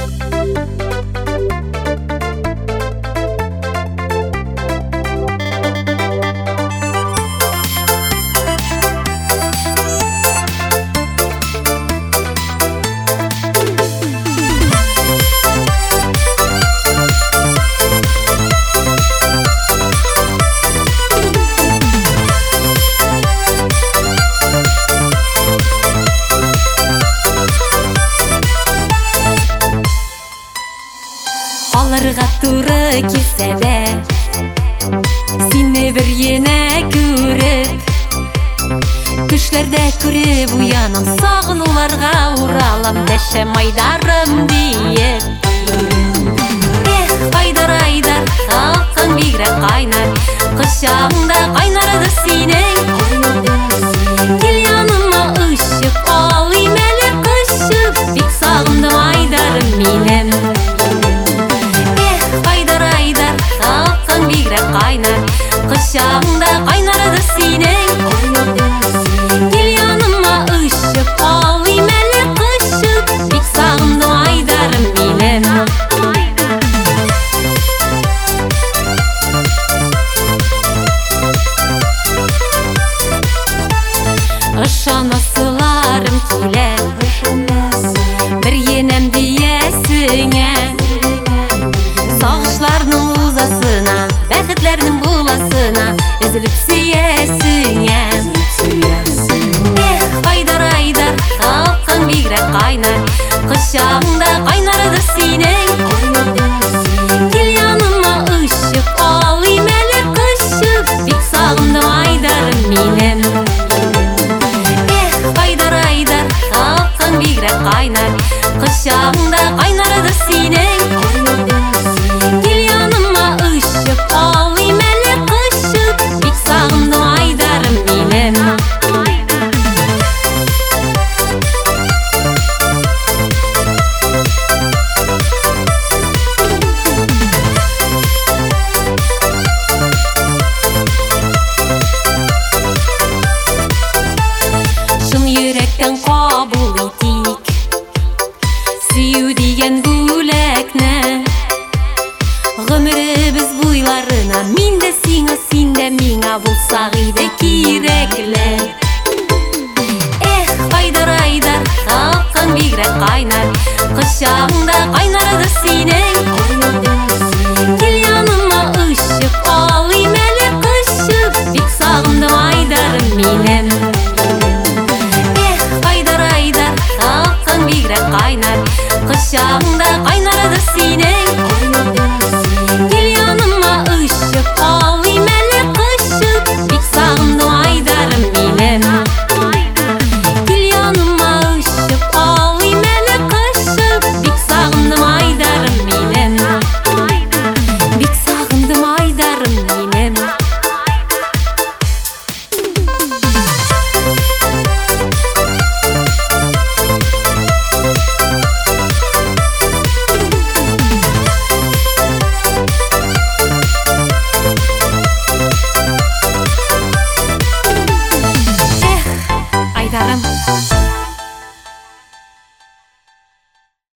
Аларга туры килсә дә, сине бер ене күреп, төшләрдә күреп уянам, сагынуларга уралам, дәшәм айдарым диеп. Эх, Айдар, Айдар, халкың бигрәк кайнар, кочагыңда кайнардыр синең. Кил яныма очып, алыйм әле кочып, бик сагындым Айдарым минем. Кайнар, кочагыңда кайнардыр синең. Кил яныма очып, алыйм әле кочып, бик сагындым Айдарым минем. Ышанасыларым килә, бер енәм диясеңә, сагышларның узасына, бәхетләрнең буласына, өзелеп сөясеңә. Эх, Айдар, Айдар, халкың бигрәк кайнар, кочагыңда кайнардыр синең. Кил яныма очып, алыйм әле кочып, бик сагындым Айдарым минем. Эх, Айдар, Айдар, халкың бигрәк кайнар, кочагыңда кайнардыр синең. Кил яныма очып, алыйм әле кочып, бик сагындым Айдарым минем. Шын йөрәктән кабул итик сөю дигән бүләкне. Гомеребез буйларына мин дә сиңа, син дә миңа булсак иде кирәкле. Эх, Айдар, Айдар, халкың бигрәк кайнар, кочагыңда